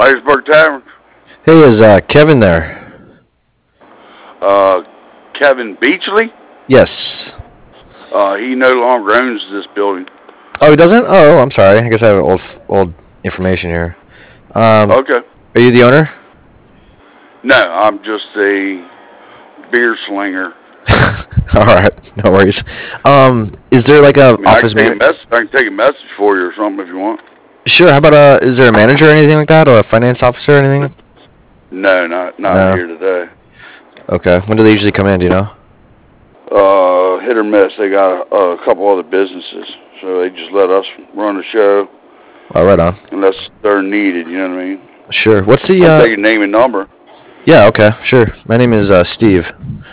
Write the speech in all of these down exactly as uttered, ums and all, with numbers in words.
Dyersburg Tavern. Hey, is uh, Kevin there? Uh, Kevin Beachley. Yes. Uh, he no longer owns this building. Oh, he doesn't? Oh, I'm sorry. I guess I have old old information here. Um, Okay. Are you the owner? No, I'm just a beer slinger. All right, no worries. Um, is there like a I mean, office I can, take a man? mess- I can take a message for you or something if you want. Sure. How about uh, is there a manager or anything like that, or a finance officer or anything? No, not not No. here today. Okay. When do they usually come in? Do you know? Uh, hit or miss. They got a, a couple other businesses, so they just let us run the show Oh, right on. unless they're needed. You know what I mean? Sure. What's the? I'll Uh, take your name and number. yeah. Okay. Sure. My name is uh, Steve.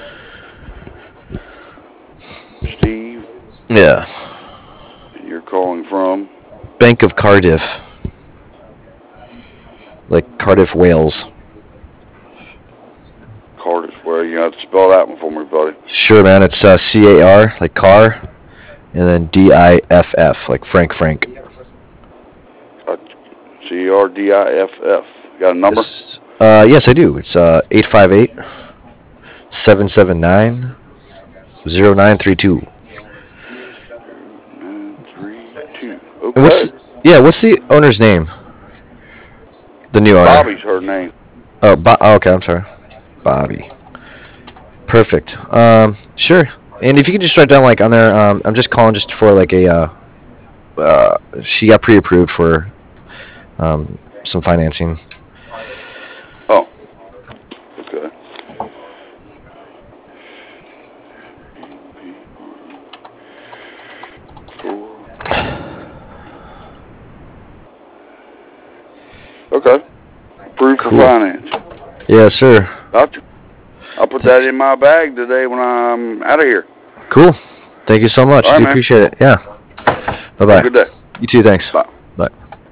Steve, Yeah. you're calling from. Bank of Cardiff. Like Cardiff, Wales. Cardiff. Well, you have to spell that one for me, buddy. Sure, man. It's uh, C A R, like car, and then D I F F, like Frank Frank. C R D I F F. Got a number? Yes. Uh, yes, I do. It's uh, eight five eight, seven seven nine, zero nine three two. nine three two. Okay. What's yeah? What's the owner's name? The new owner. Bobby's her name. Oh, Bo- oh, okay. I'm sorry, Bobby. Perfect. Um, sure. And if you could just write down like on there, um, I'm just calling just for like a. Uh, uh, she got pre-approved for um, some financing. Oh. Okay. Okay. Approved for Cool. finance. Yeah, sir. Gotcha. I'll put that in my bag today when I'm out of here. Cool. Thank you so much. All I right, do man. appreciate it. Yeah. Bye Have bye. a good day. You too. Thanks. Bye.